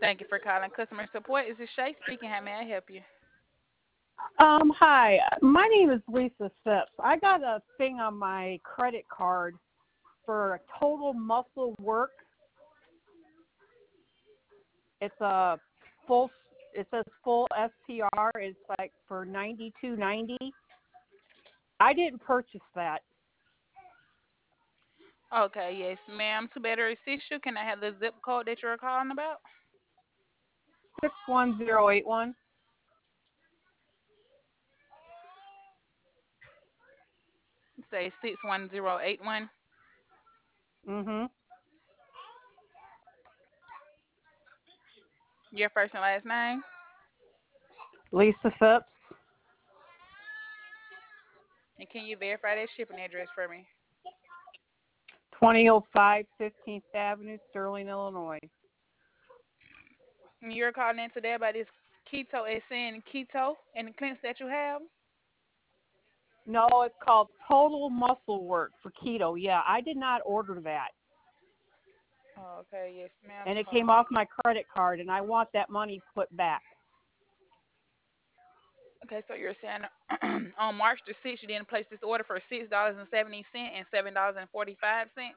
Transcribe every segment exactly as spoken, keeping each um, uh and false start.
Thank you for calling customer support. This is Shay speaking. How may I help you? Um, hi, my name is Lisa Sips. I got a thing on my credit card for total muscle work. It's a full. It says full S T R. It's like for ninety two ninety. I didn't purchase that. Okay, yes, ma'am. To better assist you, can I have the zip code that you're calling about? Six one zero eight one. Say six one zero eight one. Mhm. Your first and last name. Lisa Sips. And can you verify that shipping address for me? Twenty oh five Fifteenth Avenue, Sterling, Illinois. And you're calling in today about this keto S N keto and the clinics that you have? No, it's called Total Muscle Work for keto. Yeah, I did not order that, Oh, okay, yes, ma'am. and it Hold came on. off my credit card, and I want that money put back. Okay, so you're saying on March the sixth, you didn't place this order for six dollars and seventy cents and seven dollars and forty five cents.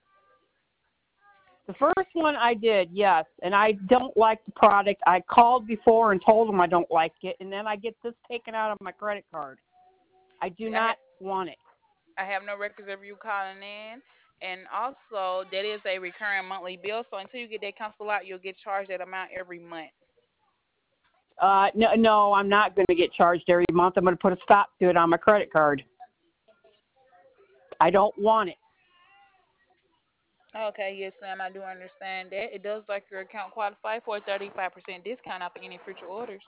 The first one I did, yes, and I don't like the product. I called before and told them I don't like it, and then I get this taken out of my credit card. I do I not ha- want it. I have no records of you calling in, and also that is a recurring monthly bill. So until you get that canceled out, you'll get charged that amount every month. Uh, no, no, I'm not going to get charged every month. I'm going to put a stop to it on my credit card. I don't want it. Okay, yes, ma'am, I do understand that. It does like your account qualify for a thirty-five percent discount off of any future orders.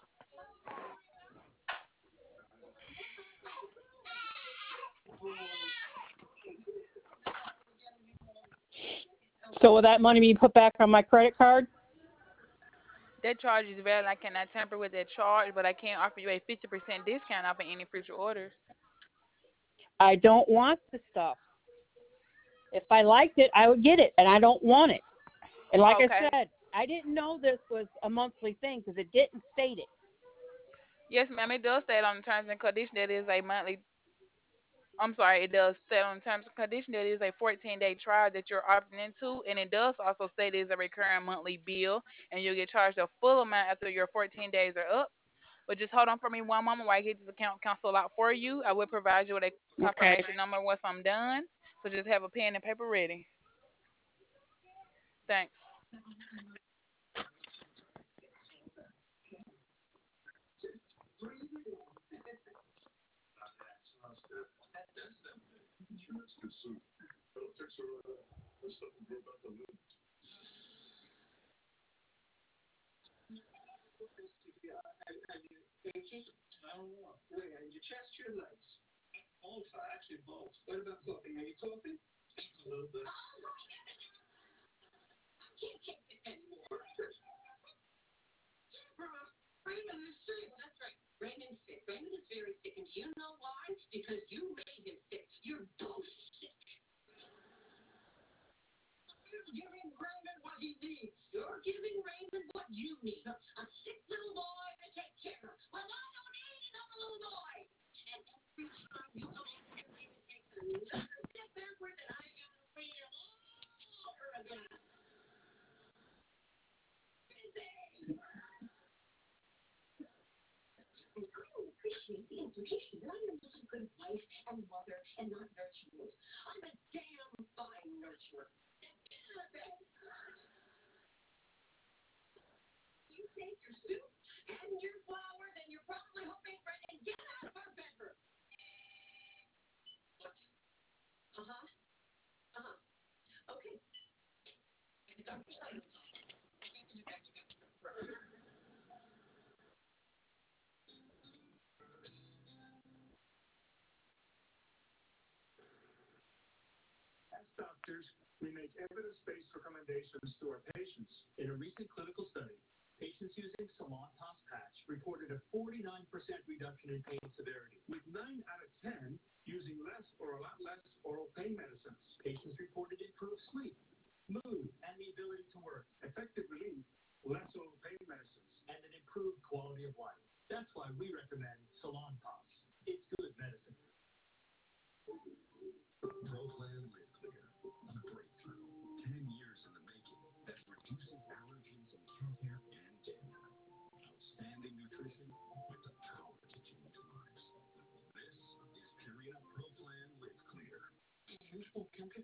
So will that money be put back on my credit card? That charge is valid. I cannot tamper with that charge, but I can offer you a fifty percent discount off of any future orders. I don't want the stuff. If I liked it, I would get it, and I don't want it. And like I Okay. said, I didn't know this was a monthly thing because it didn't state it. Yes, ma'am, it does state on the terms and conditions that it is a monthly. I'm sorry, it does state on the terms and conditions that it is a fourteen day trial that you're opting into, and it does also state it is a recurring monthly bill, and you'll get charged a full amount after your fourteen days are up. But just hold on for me one moment while I get this account cancel out for you. I will provide you with a Okay. confirmation number once I'm done. So just have a pen and paper ready. Thanks.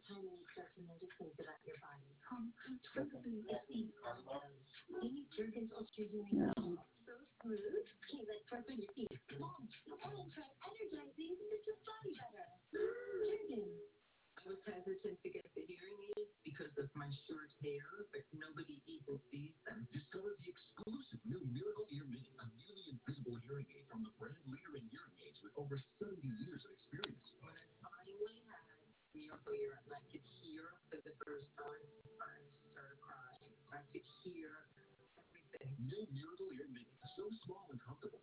Discover the exclusive new Miracle Ear Mini, a nearly invisible hearing aid from the brand leader in hearing aids with over seventy years of experience. New Miracle Ear Mini, so small and comfortable.